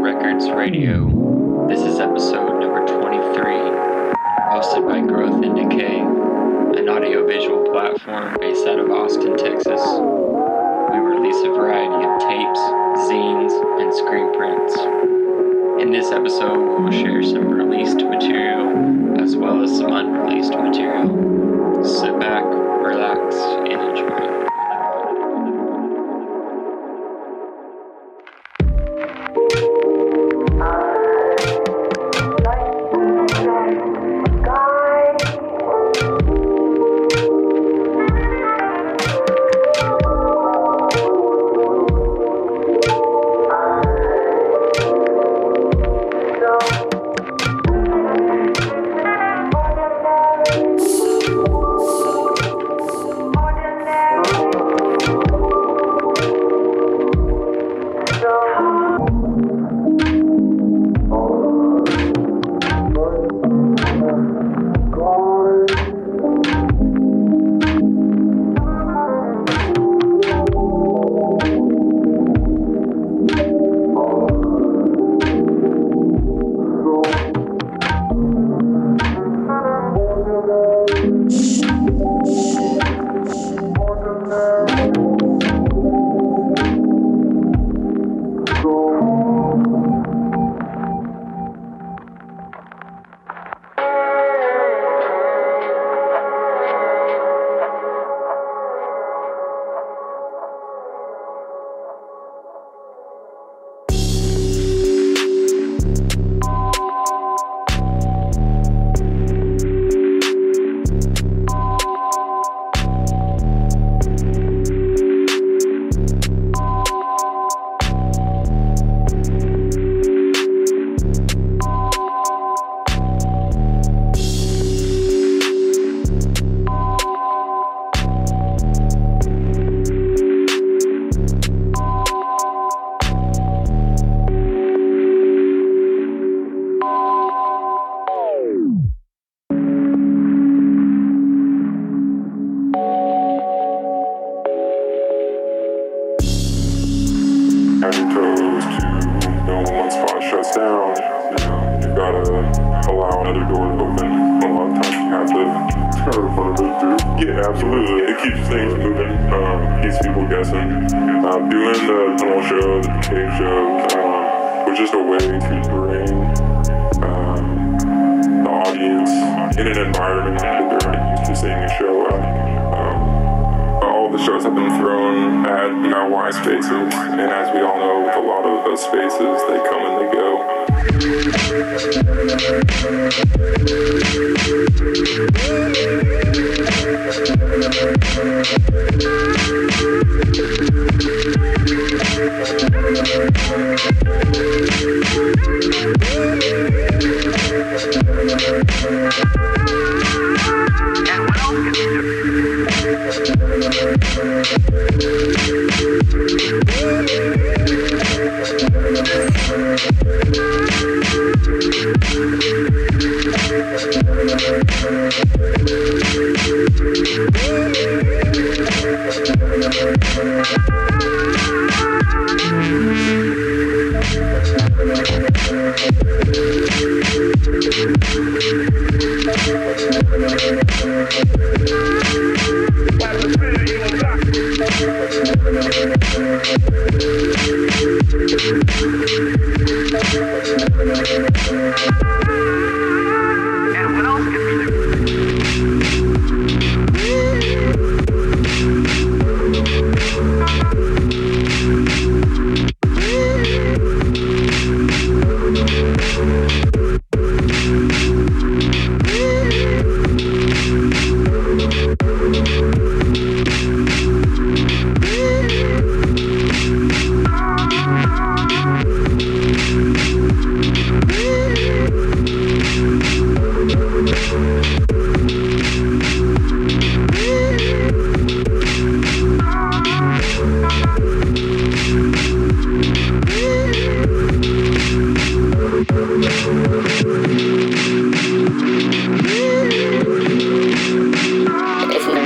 Records Radio. This is episode number 23, hosted by Growth and Decay, an audiovisual platform based out of Austin, Texas. We release a variety of tapes, zines, and screen prints. In this episode, we will share some released material as well as some unreleased material. Sit back, relax, and enjoy.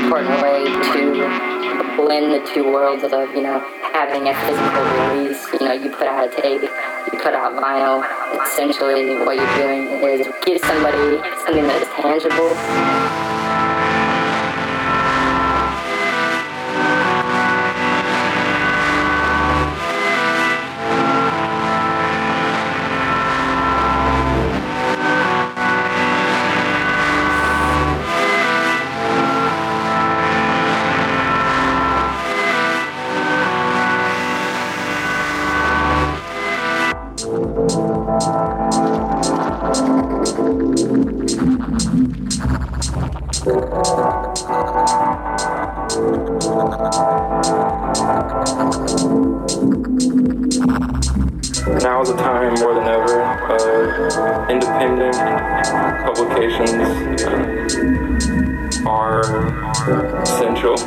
blend the two worlds of, having a physical release. you put out a tape, you put out vinyl. Essentially, what you're doing is give somebody something that's tangible. Now is a time more than ever of independent publications are essential.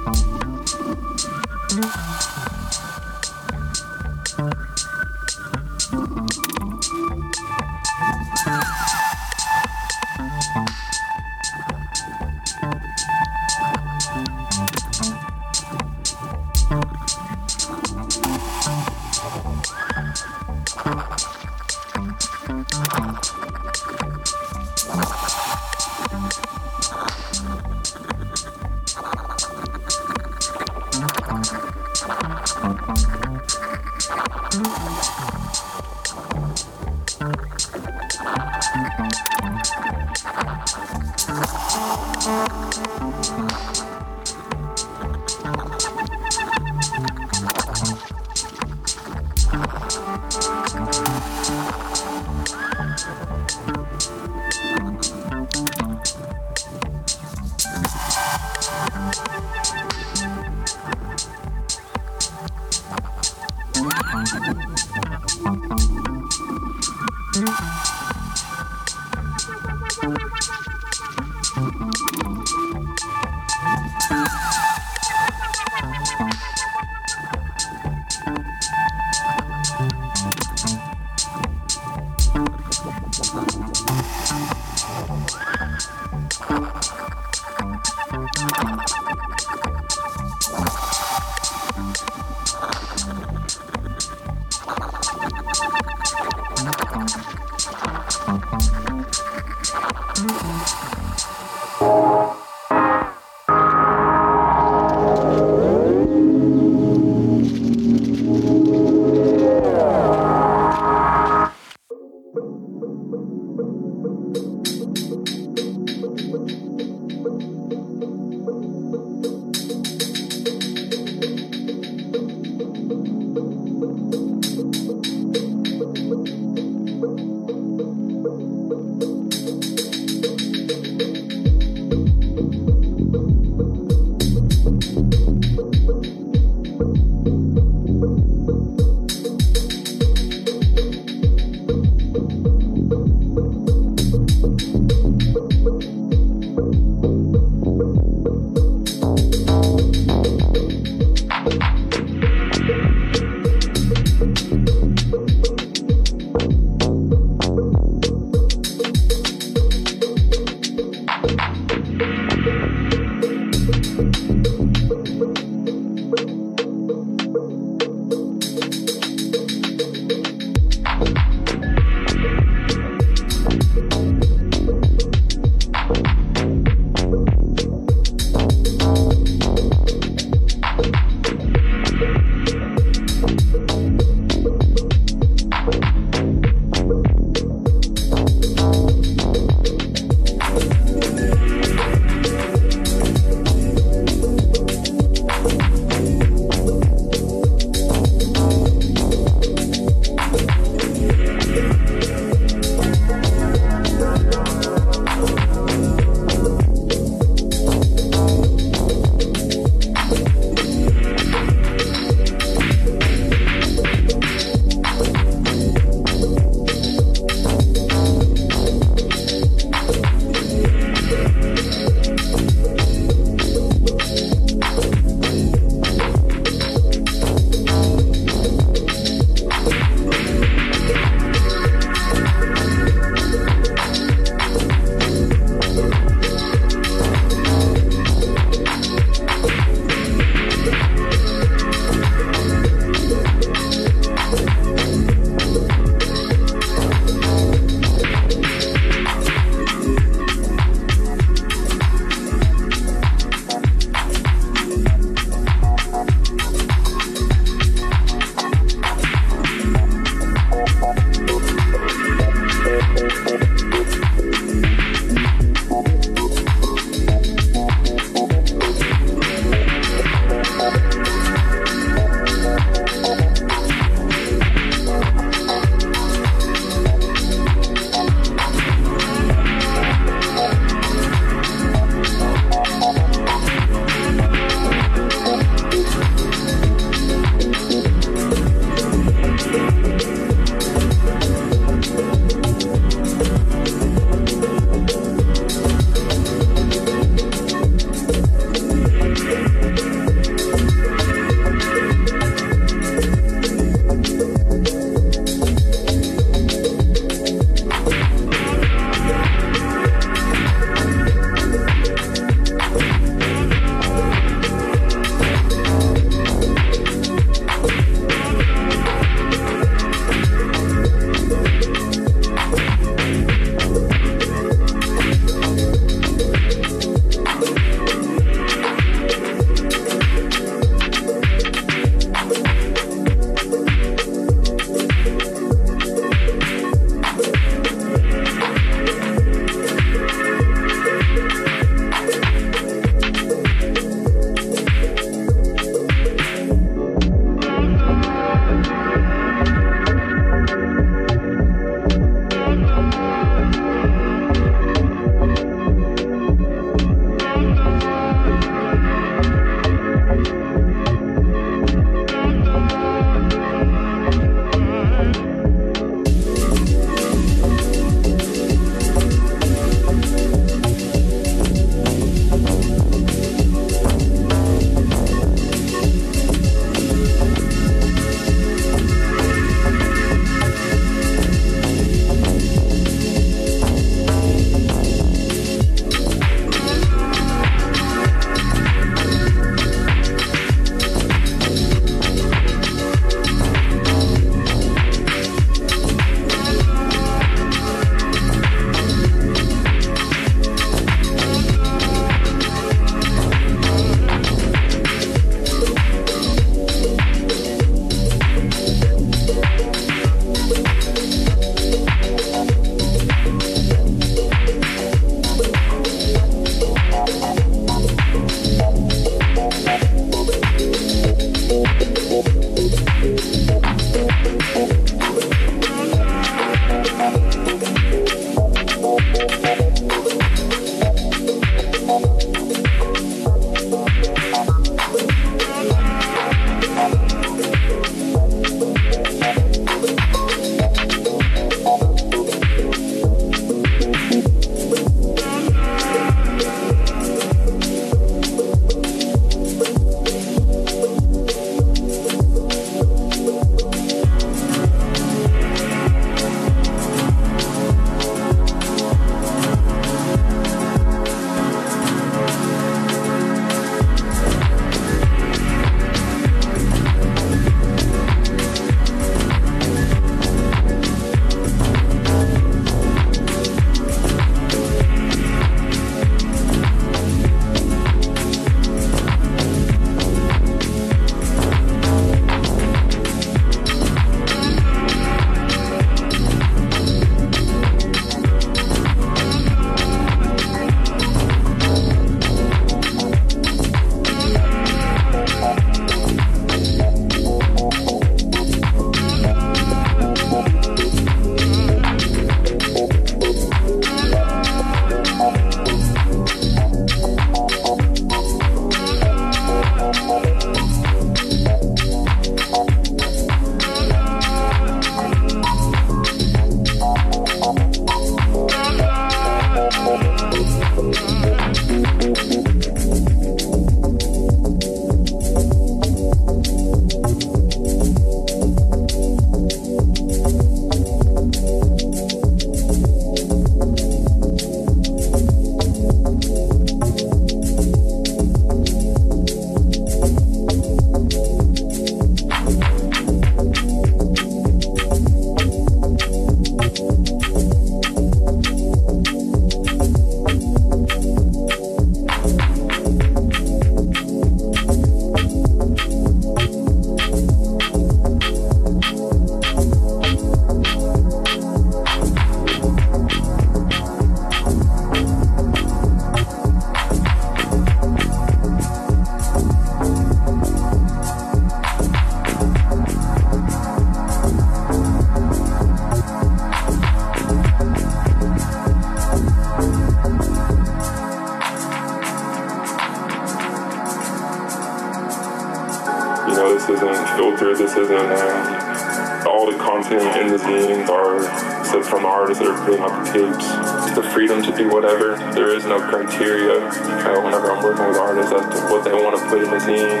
this isn't filtered, this isn't, all the content in the zines are said from the artists that are putting out the tapes. The freedom to do whatever. There is no criteria whenever I'm working with artists as to what they want to put in the zine.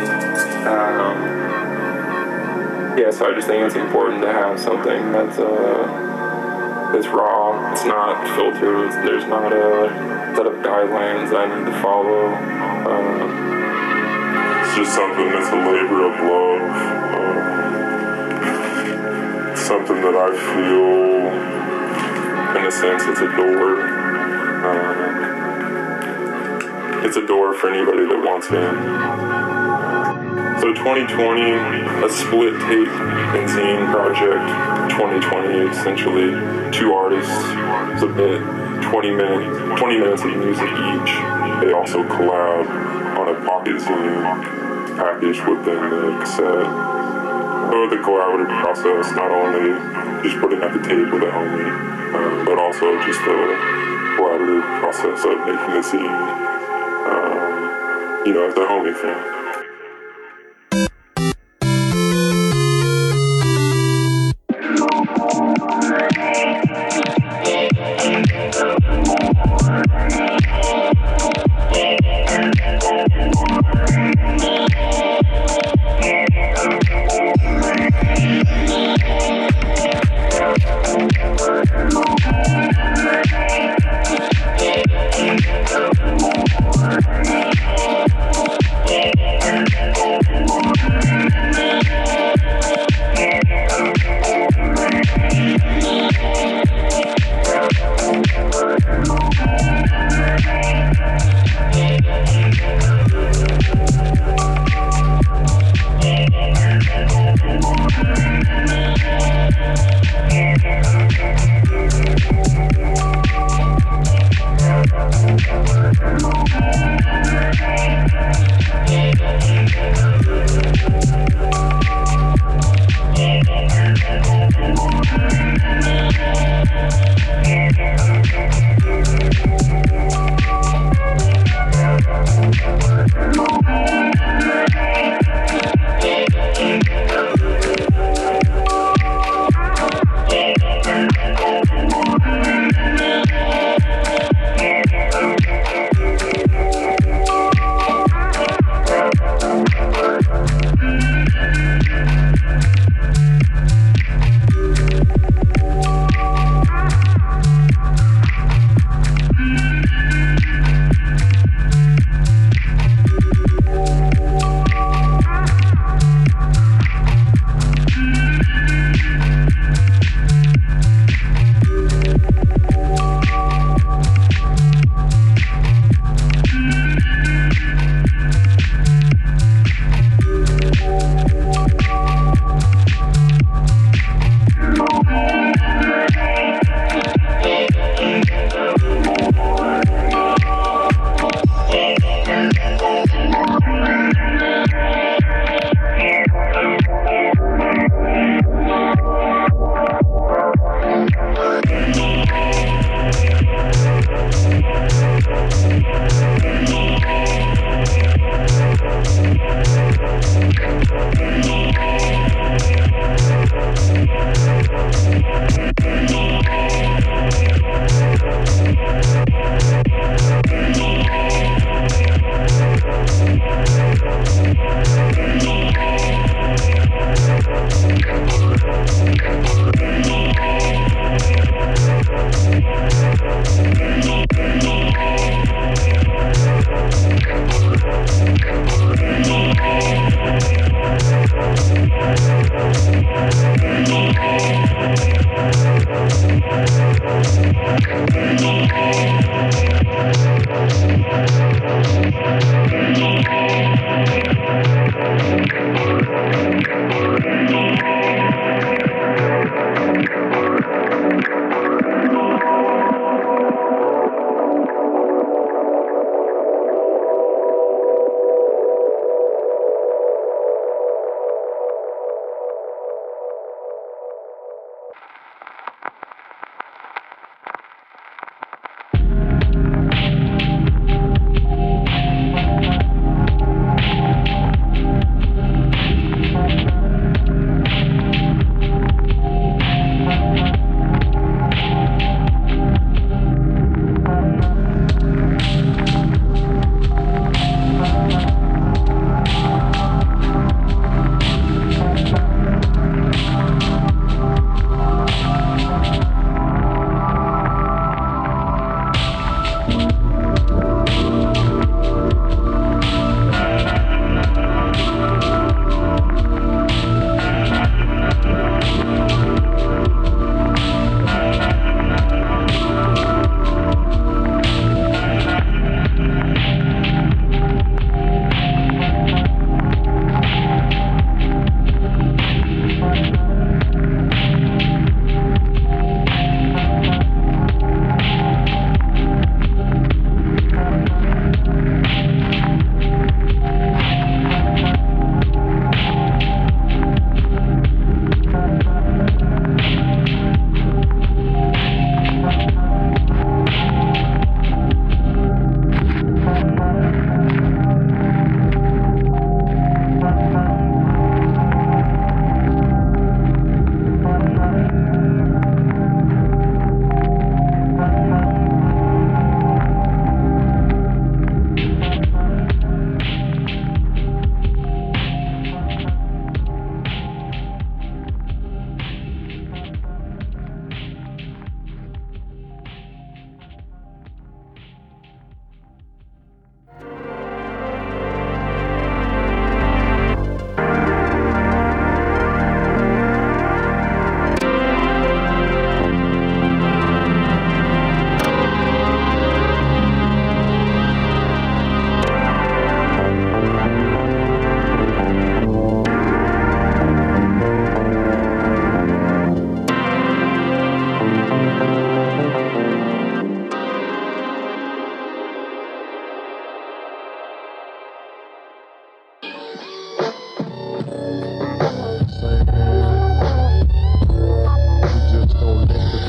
So I just think it's important to have something that's raw. It's not filtered. There's not a set of guidelines that I need to follow. It's just something that's a labor of love. Something that I feel, in a sense, it's a door. It's a door for anybody that wants in. So 2020, a split tape and zine project. 2020, essentially, 2 artists submit 20 minutes of music each. They also collab on a pocket zine packaged within the cassette. So the collaborative process, not only just putting out the tape with a homie, but also just the collaborative process of making the zine, as a homie fan. Yeah.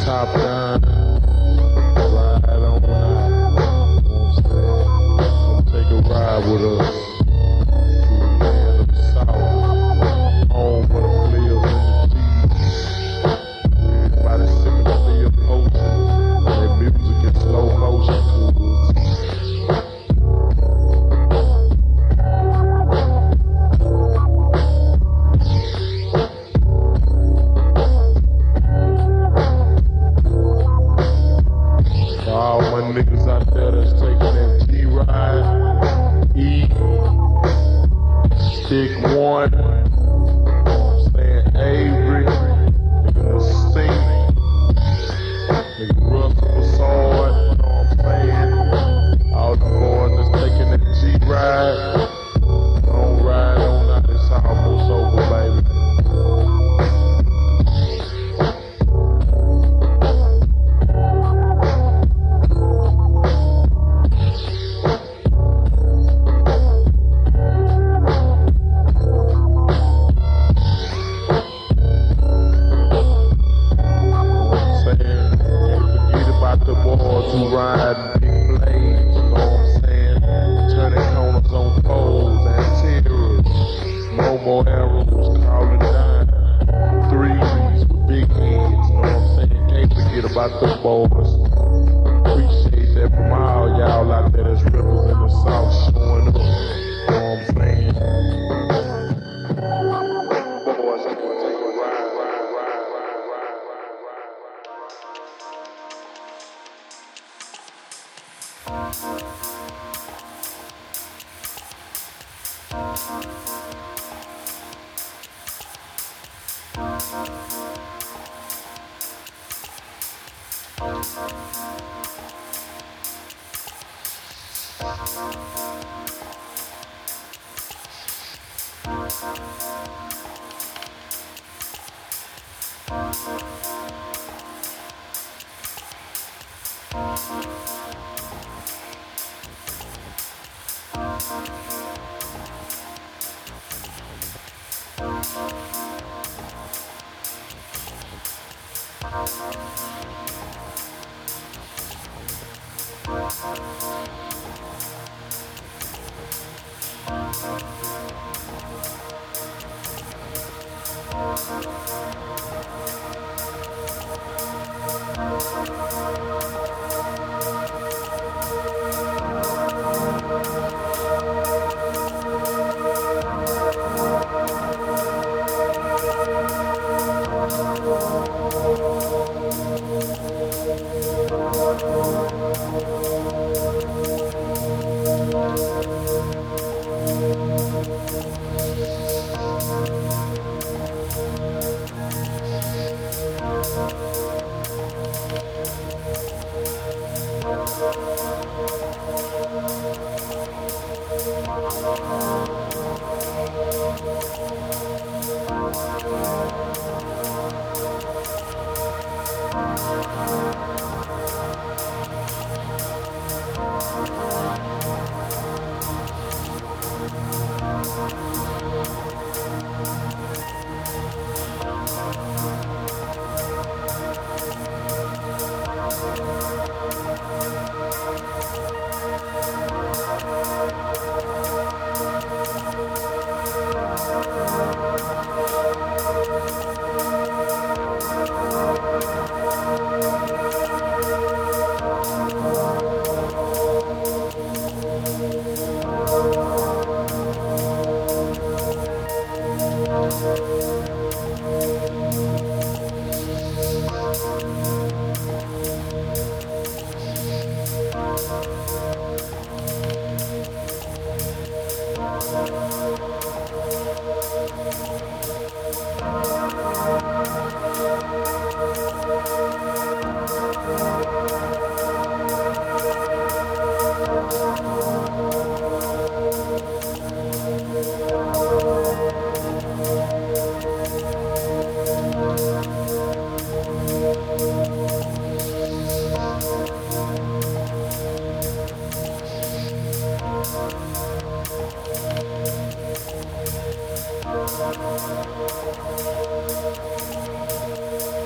top down, ride on out. You know what I'm saying? Come take a ride with us to the land of the South, home of the players and the G's. Everybody sipping on their potion, their music in slow motion. All my niggas out there that's taking that G-Ride, E, Stick 1, you know what I'm saying, Avery, nigga Mustang, nigga Russell Bassard, you know what I'm saying, all the boys that's taking that G-Ride, don't ride on out, it's almost over, baby. The boys who ride big blades, you know what I'm saying? Turning corners on poles and terrors. No more arrows calling down. Threes with big heads, you know what I'm saying? Can't forget about the boys. Appreciate that from all y'all out there that's representing the South showing up. You know what I'm saying? Boys, I'm gonna take a ride.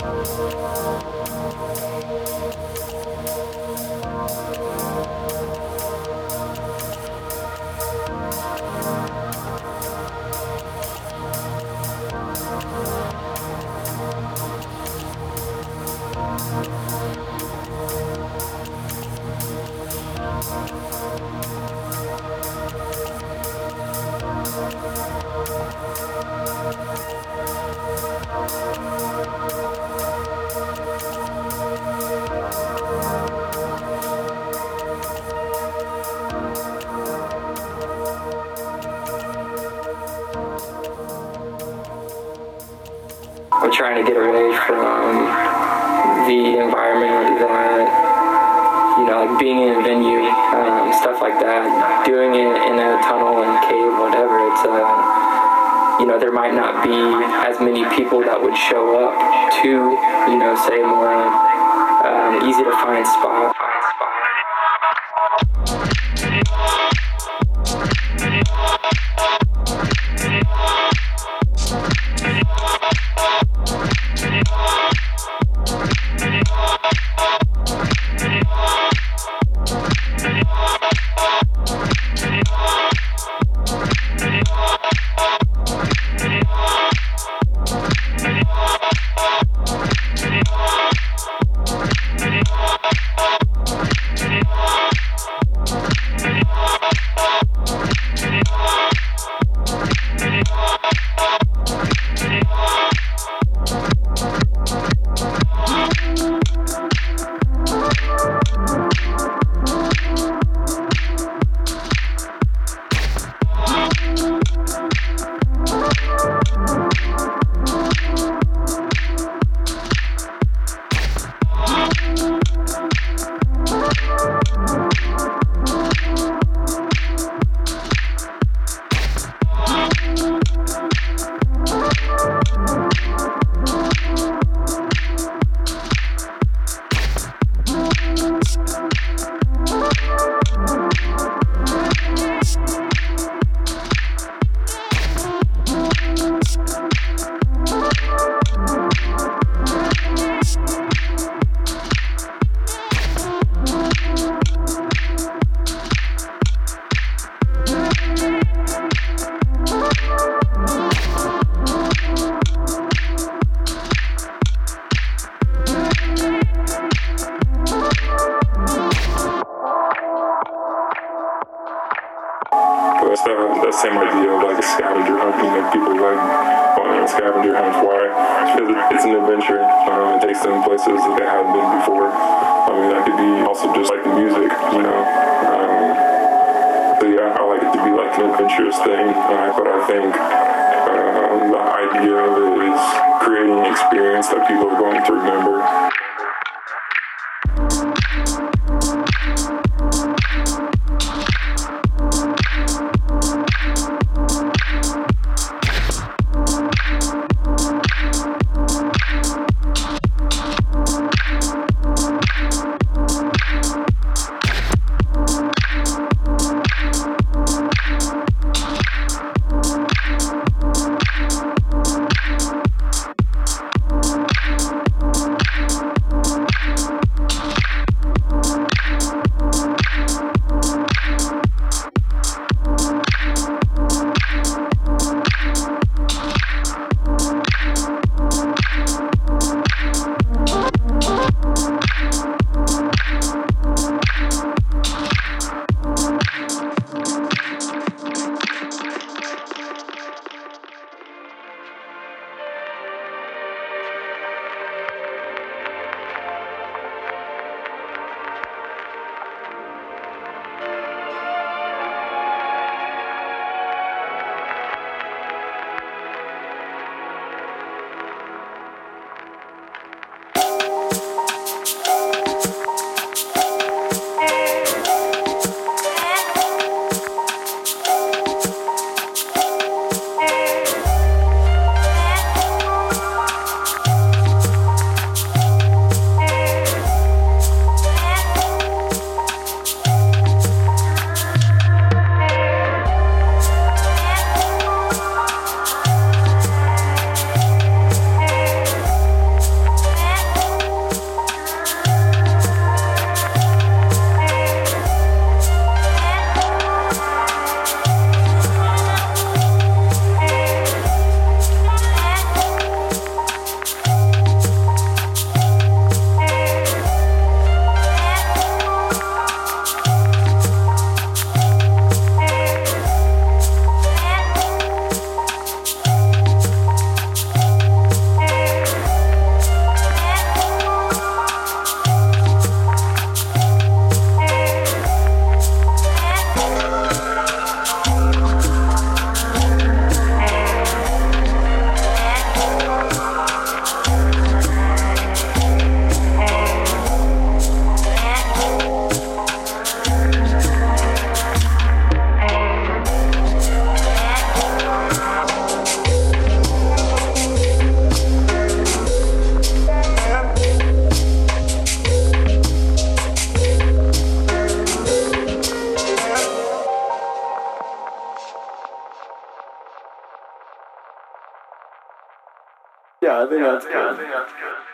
I'm trying to get away from the environment that, like being in a venue, stuff like that, doing it in a tunnel and cave, whatever. It's, there might not be as many people that would show up to, say more easy to find spot. That same idea of like a scavenger hunt, people like going on scavenger hunts. Why? Because it's an adventure. It takes them places that they haven't been before. That could be also just like the music, So yeah, I like it to be like an adventurous thing, but I think the idea of it is creating an experience that people are going to remember. Yeah, I think that's good.